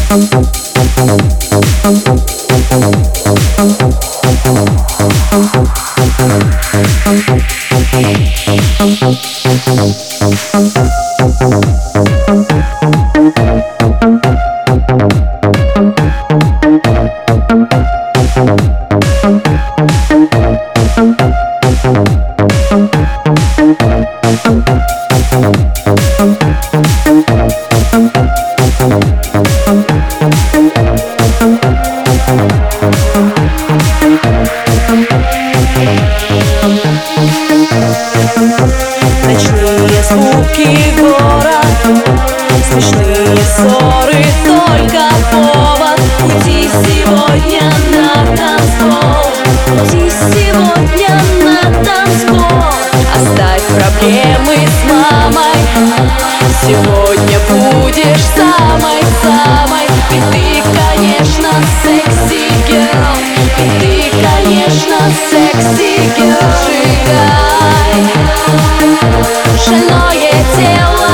Ночные звуки города, смешные ссоры, только повод уйти сегодня на танцпол. Уйти сегодня на танцпол. Оставь проблемы с мамой, сегодня будешь самой-самой. Ведь ты, конечно, секси герл, ведь ты, конечно, секси герл. Сжигай шальное тело,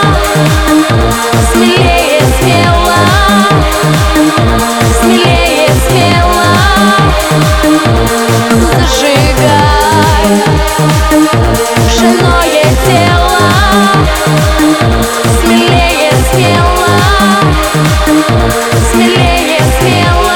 смелее, смело, смелее, смело. Зажигай шальное тело, смелее, смело, смелее, смело.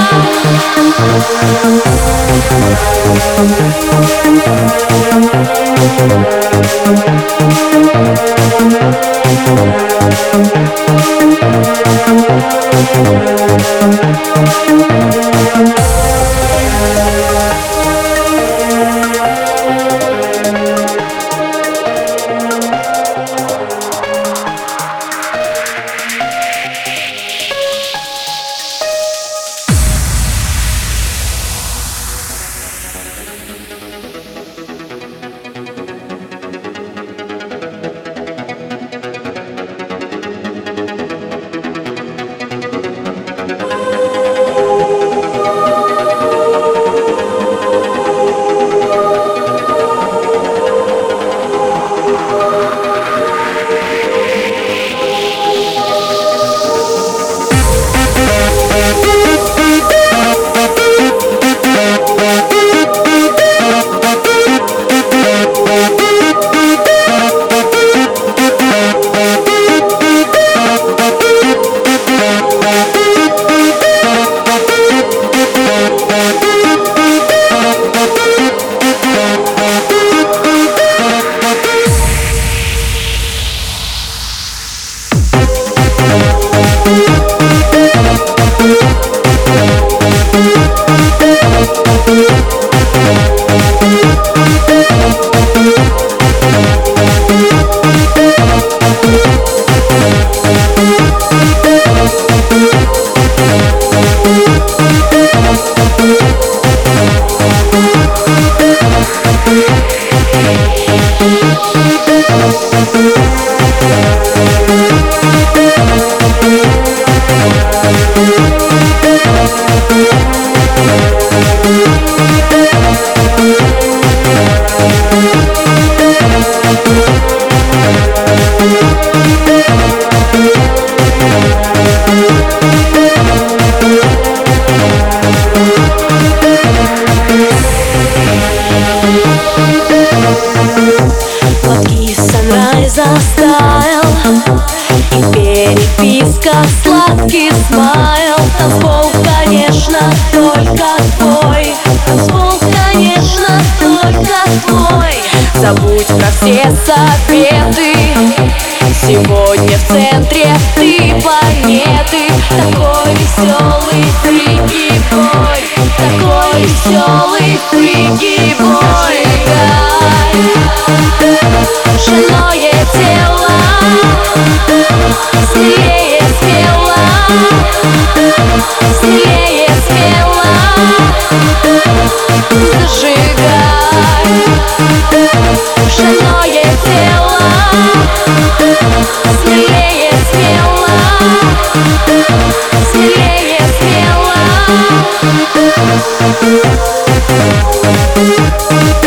Фотки санрайза стайл и переписка, сладкий смайл. Танцпол, конечно, только твой. Танцпол, конечно, только твой. Забудь про все советы, сегодня в центре ты планеты. Такой веселый фрики-бой, такой веселый фрики-бой. Шальное тело, смелее, смело, смелее, смело. Зажигай шальное тело, смелее, смело, смелее, смело.